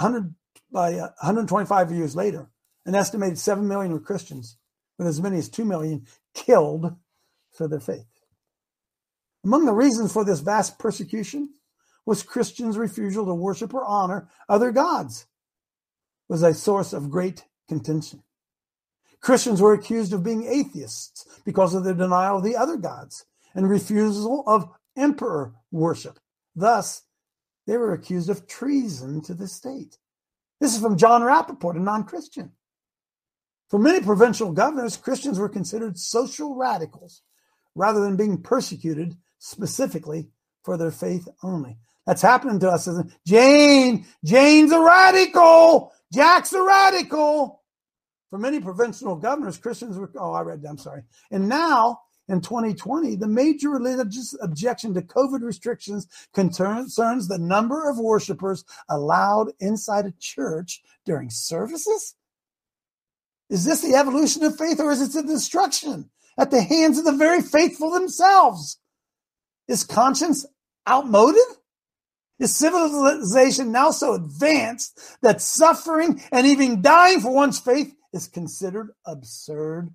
125 years later, an estimated 7 million were Christians, with as many as 2 million killed for their faith. Among the reasons for this vast persecution was Christians' refusal to worship or honor other gods, was a source of great contention. Christians were accused of being atheists because of their denial of the other gods and refusal of emperor worship. Thus, they were accused of treason to the state. This is from John Rappaport, a non-Christian. For many provincial governors, Christians were considered social radicals rather than being persecuted specifically for their faith only. That's happening to us. Jane's a radical. Jack's a radical. For many provincial governors, Christians were, I'm sorry. And now, in 2020, the major religious objection to COVID restrictions concerns the number of worshipers allowed inside a church during services. Is this the evolution of faith, or is it the destruction at the hands of the very faithful themselves? Is conscience outmoded? Is civilization now so advanced that suffering and even dying for one's faith is considered absurd?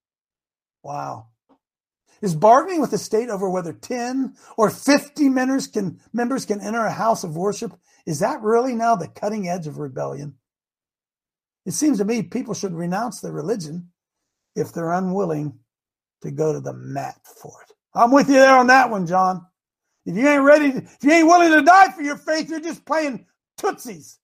Wow. Is bargaining with the state over whether 10 or 50 members can enter a house of worship, is that really now the cutting edge of rebellion? It seems to me people should renounce their religion if they're unwilling to go to the mat for it. I'm with you there on that one, John. If you ain't willing to die for your faith, you're just playing Tootsies.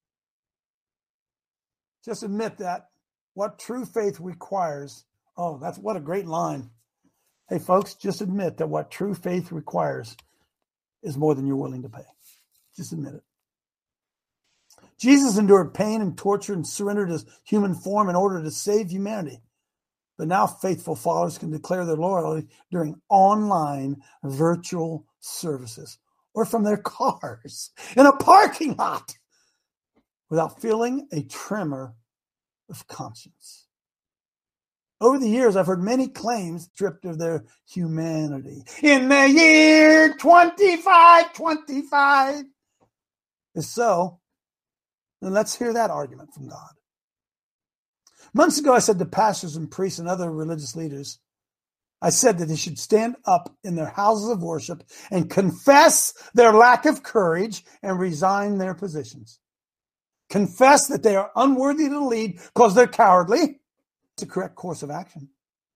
Just admit that what true faith requires. Oh, that's what a great line. Hey, folks, just admit that what true faith requires is more than you're willing to pay. Just admit it. Jesus endured pain and torture and surrendered his human form in order to save humanity. But now faithful followers can declare their loyalty during online virtual services or from their cars in a parking lot without feeling a tremor of conscience. Over the years, I've heard many claims stripped of their humanity. In the year 2525. If so, then let's hear that argument from God. Months ago, I said to pastors and priests and other religious leaders, I said that they should stand up in their houses of worship and confess their lack of courage and resign their positions. Confess that they are unworthy to lead because they're cowardly. It's the correct course of action.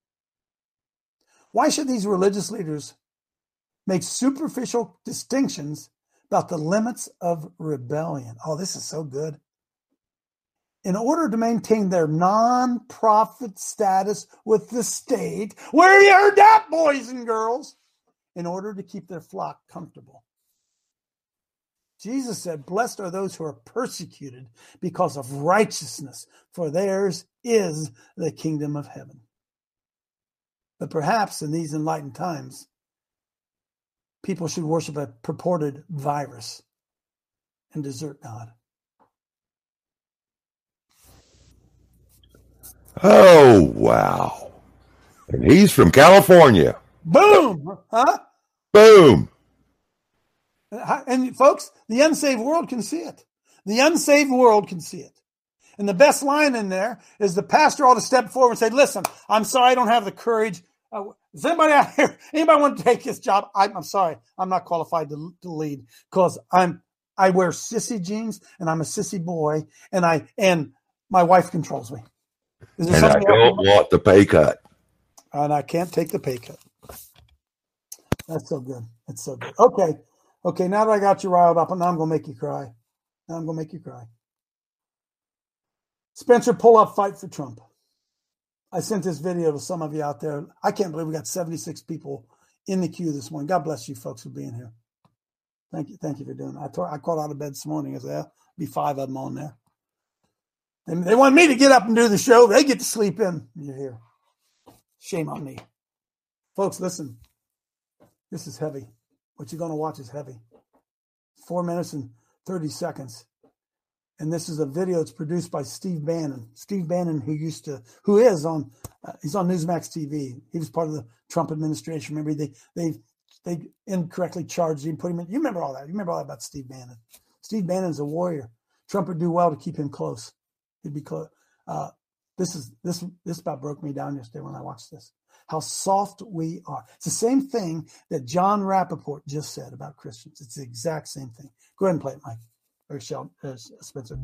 Why should these religious leaders make superficial distinctions about the limits of rebellion? Oh, this is so good. In order to maintain their non-profit status with the state, where you heard that, boys and girls, in order to keep their flock comfortable. Jesus said, blessed are those who are persecuted because of righteousness, for theirs is the kingdom of heaven. But perhaps in these enlightened times, people should worship a purported virus and desert God. Oh, wow. And he's from California. Boom! Huh? Boom. And folks, the unsaved world can see it. The unsaved world can see it. And the best line in there is the pastor ought to step forward and say, listen, I'm sorry I don't have the courage. Does anybody out here, anybody want to take this job? I'm sorry. I'm not qualified to lead because I wear sissy jeans and I'm a sissy boy and my wife controls me. And I don't want the pay cut. And I can't take the pay cut. That's so good. That's so good. Okay. Now that I got you riled up, now I'm going to make you cry. Spencer, pull up Fight for Trump. I sent this video to some of you out there. I can't believe we got 76 people in the queue this morning. God bless you folks for being here. Thank you for doing that. I crawled out of bed this morning. I said, there'll be 5 of them on there. And they want me to get up and do the show. They get to sleep in. You're here. Shame on me. Folks, listen. This is heavy. What you're going to watch is heavy. 4 minutes and 30 seconds. And this is a video that's produced by Steve Bannon. Steve Bannon, he's on Newsmax TV. He was part of the Trump administration. Remember, they incorrectly charged him, put him in. You remember all that. You remember all that about Steve Bannon. Steve Bannon's a warrior. Trump would do well to keep him close. He'd be close. This about broke me down yesterday when I watched this. How soft we are. It's the same thing that John Rappaport just said about Christians. It's the exact same thing. Go ahead and play it, Mike. Or Spencer.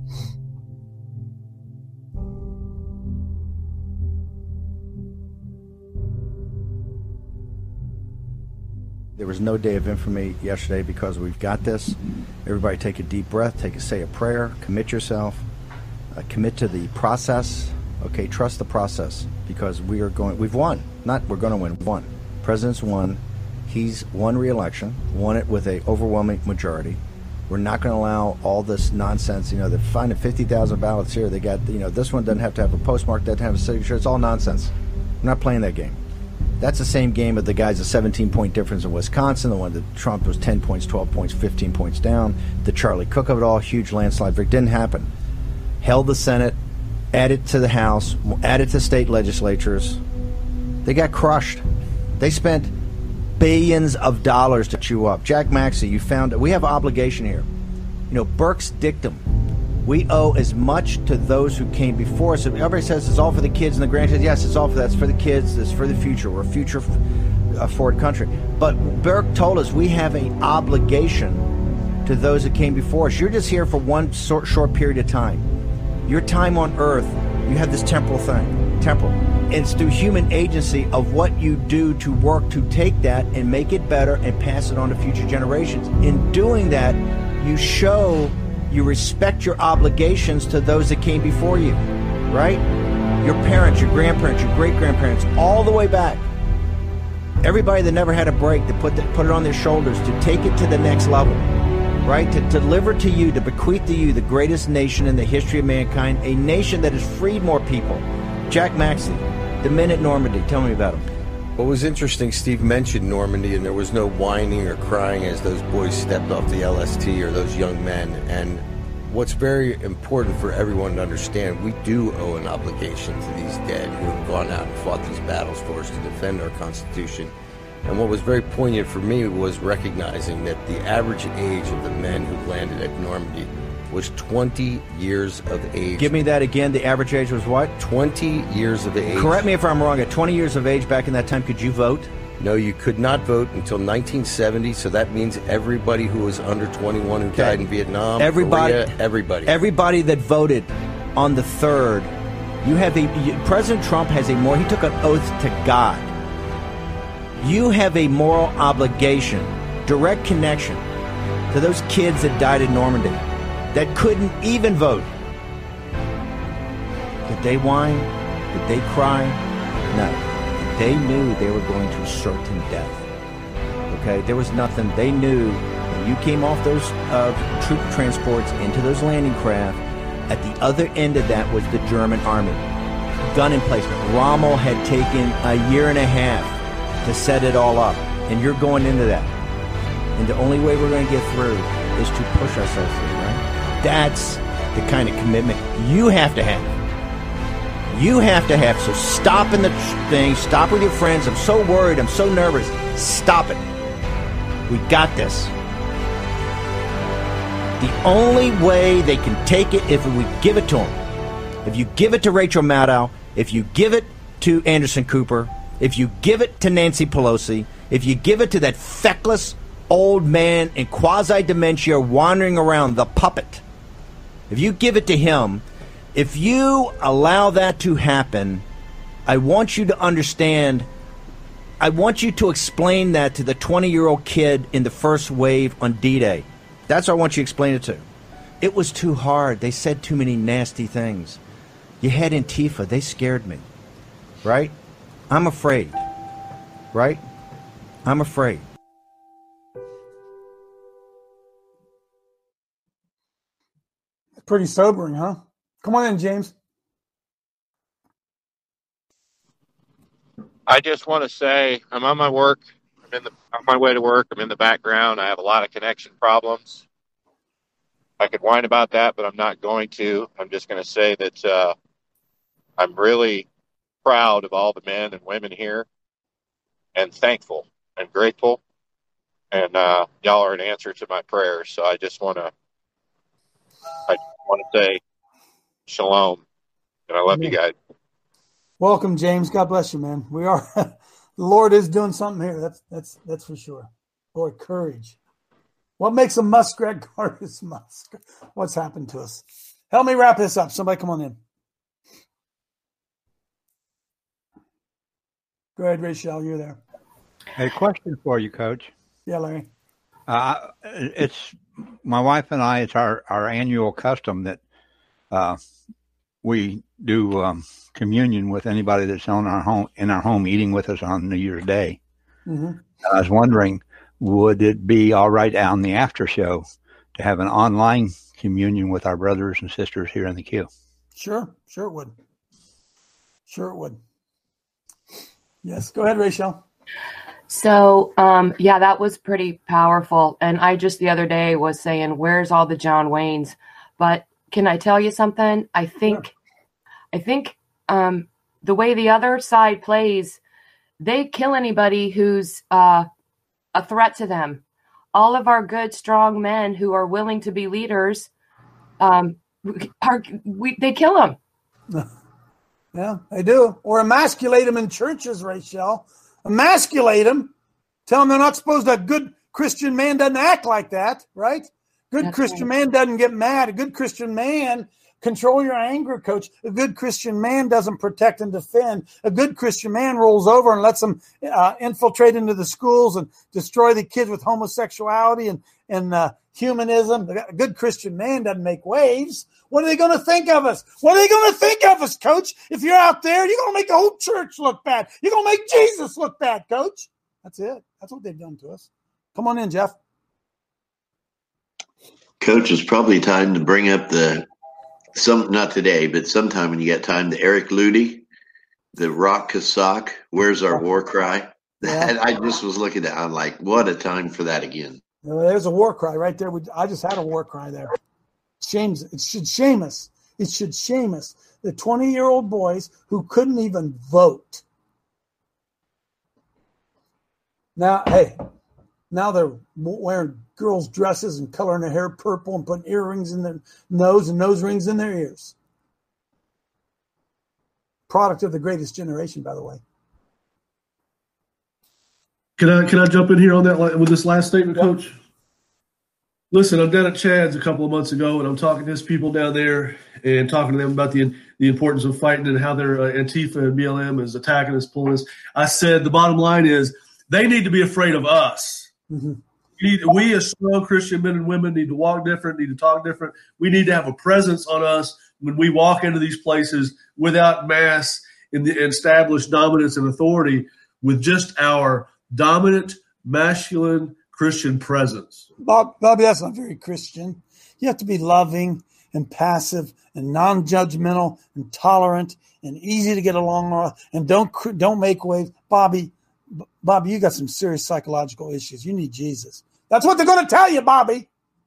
There was no day of infamy yesterday because we've got this. Everybody take a deep breath, say a prayer, commit yourself, commit to the process. Okay, trust the process because we've won. We're going to win. We've won. President's won. He's won re-election, won it with an overwhelming majority. We're not going to allow all this nonsense. They're finding 50,000 ballots here. They got, this one doesn't have to have a postmark, doesn't have a signature. It's all nonsense. We're not playing that game. That's the same game of the guys, a 17-point difference in Wisconsin, the one that Trump was 10 points, 12 points, 15 points down. The Charlie Cook of it all, huge landslide victory. Didn't happen. Held the Senate, added to the House, added to state legislatures. They got crushed. They spent billions of dollars to chew up. Jack Maxey, we have an obligation here. Burke's dictum. We owe as much to those who came before us. Everybody says it's all for the kids and the grandkids. Yes, it's all for that. It's for the kids. It's for the future. We're a future-forward country. But Burke told us we have an obligation to those that came before us. You're just here for one short period of time. Your time on earth, you have this temporal thing. Temporal. And it's through human agency of what you do to work to take that and make it better and pass it on to future generations. In doing that, you show You respect your obligations to those that came before you, right? Your parents, your grandparents, your great-grandparents, all the way back. Everybody that never had a break, to put it on their shoulders, to take it to the next level, right? To deliver to you, to bequeath to you the greatest nation in the history of mankind, a nation that has freed more people. Jack Maxey, the men at Normandy, tell me about them. What was interesting, Steve mentioned Normandy, and there was no whining or crying as those boys stepped off the LST, or those young men. And what's very important for everyone to understand, we do owe an obligation to these dead who have gone out and fought these battles for us to defend our Constitution. And what was very poignant for me was recognizing that the average age of the men who landed at Normandy was 20 years of age. Give me that again. The average age was what? 20 years of age. Correct me if I'm wrong. At 20 years of age back in that time, could you vote? No, you could not vote until 1970, so that means everybody who was under 21 who died in Vietnam, Korea, everybody. Everybody that voted on the 3rd, President Trump has he took an oath to God. You have a moral obligation, direct connection to those kids that died in Normandy, that couldn't even vote. Did they whine? Did they cry? No. They knew they were going to certain death. Okay? There was nothing. They knew when you came off those troop transports into those landing craft, at the other end of that was the German army. Gun emplacement. Rommel had taken a year and a half to set it all up. And you're going into that. And the only way we're going to get through is to push ourselves through, right? That's the kind of commitment you have to have. You have to have. So stop in the thing. Stop with your friends. I'm so worried. I'm so nervous. Stop it. We got this. The only way they can take it if we give it to them. If you give it to Rachel Maddow, if you give it to Anderson Cooper, if you give it to Nancy Pelosi, if you give it to that feckless old man in quasi-dementia wandering around, the puppet, if you give it to him, if you allow that to happen, I want you to understand, I want you to explain that to the 20-year-old kid in the first wave on D-Day. That's what I want you to explain it to. It was too hard. They said too many nasty things. You had Antifa. They scared me. Right? I'm afraid. Right? I'm afraid. Pretty sobering, huh? Come on in, James. I just want to say I'm on my work. On my way to work. I'm in the background. I have a lot of connection problems. I could whine about that, but I'm not going to. I'm just going to say that I'm really proud of all the men and women here, and thankful and grateful. And y'all are an answer to my prayers. So I want to say shalom, and I love you guys. Welcome, James. God bless you, man. We are the Lord is doing something here. That's for sure. Boy, courage. What makes a muskrat guard his muskrat? What's happened to us? Help me wrap this up. Somebody come on in. Go ahead, Rachel. You're there. A question for you, Coach. Yeah, Larry. It's my wife and I. It's our annual custom that we do communion with anybody that's in our home eating with us on New Year's Day. Mm-hmm. I was wondering, would it be all right on the after show to have an online communion with our brothers and sisters here in the queue? Sure it would. Sure it would. Yes, go ahead, Rachel. So, that was pretty powerful. And I just the other day was saying, where's all the John Waynes? But can I tell you something? I think the way the other side plays, they kill anybody who's a threat to them. All of our good, strong men who are willing to be leaders, they kill them. Yeah, they do. Or emasculate them in churches, Rachel. Emasculate them. Tell them they're not supposed to. A good Christian man doesn't act like that, right? Good Christian man doesn't get mad. A good Christian man, control your anger, Coach. A good Christian man doesn't protect and defend. A good Christian man rolls over and lets them infiltrate into the schools and destroy the kids with homosexuality and humanism. A good Christian man doesn't make waves. What are they going to think of us? What are they going to think of us, Coach? If you're out there, you're going to make the whole church look bad. You're going to make Jesus look bad, Coach. That's it. That's what they've done to us. Come on in, Jeff. Coach, it's probably time to bring up not today, but sometime when you get time, the Eric Ludy, the Rock Kasak, Where's Our War Cry? Yeah. I just was looking at it. I'm like, what a time for that again. There's a war cry right there. I just had a war cry there. It should shame us. It should shame us. The 20-year-old boys who couldn't even vote. Now they're wearing girls' dresses and coloring their hair purple and putting earrings in their nose and nose rings in their ears. Product of the greatest generation, by the way. Can I jump in here on that with this last statement, Coach? Listen, I'm down at Chad's a couple of months ago, and I'm talking to his people down there and talking to them about the importance of fighting and how their Antifa and BLM is attacking us, pulling us. I said the bottom line is they need to be afraid of us. Mm-hmm. We as strong Christian men and women need to walk different, need to talk different. We need to have a presence on us when we walk into these places without mass and the established dominance and authority, with just our dominant, masculine Christian presence. Bobby, that's not very Christian. You have to be loving and passive and non-judgmental and tolerant and easy to get along with, and don't make waves. Bobby, you got some serious psychological issues. You need Jesus. That's what they're going to tell you, Bobby.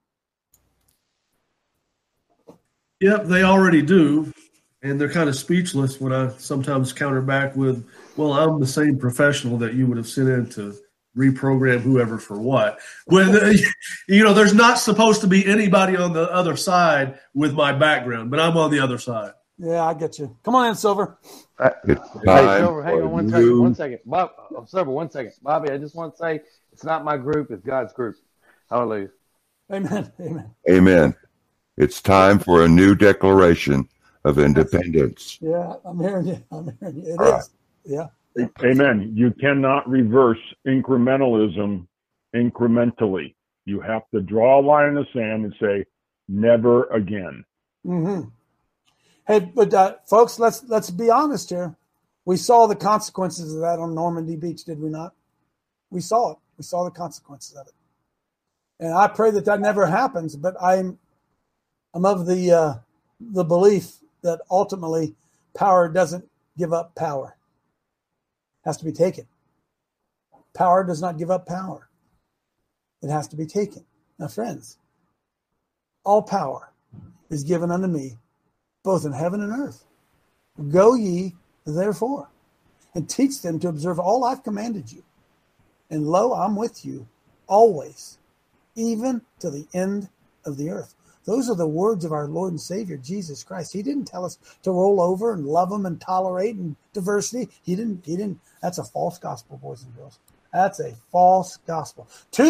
Yep, they already do, and they're kind of speechless when I sometimes counter back with, well, I'm the same professional that you would have sent in to reprogram whoever for what. When there's not supposed to be anybody on the other side with my background, but I'm on the other side. Yeah, I get you. Come on in, Silver. Hey, Silver, hang on one second. Bob, Silver, 1 second. Bobby, I just want to say it's not my group, it's God's group. Hallelujah. Amen. Amen. It's time for a new declaration of independence. Yeah, I'm hearing you. It All is. Yeah. Amen. You cannot reverse incrementalism incrementally. You have to draw a line in the sand and say, never again. Mm-hmm. Hey, but folks, let's be honest here. We saw the consequences of that on Normandy Beach, did we not? We saw it. We saw the consequences of it. And I pray that never happens, but I'm of the belief that ultimately power doesn't give up power. It has to be taken. Power does not give up power. It has to be taken. Now, friends, all power is given unto me, both in heaven and earth. Go ye, therefore, and teach them to observe all I've commanded you. And lo, I'm with you always, even to the end of the earth. Those are the words of our Lord and Savior, Jesus Christ. He didn't tell us to roll over and love them and tolerate and diversity. He didn't. That's a false gospel, boys and girls. That's a false gospel.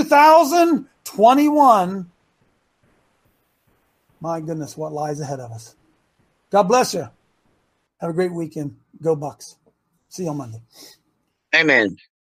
2021. My goodness, what lies ahead of us. God bless you. Have a great weekend. Go Bucks. See you on Monday. Amen.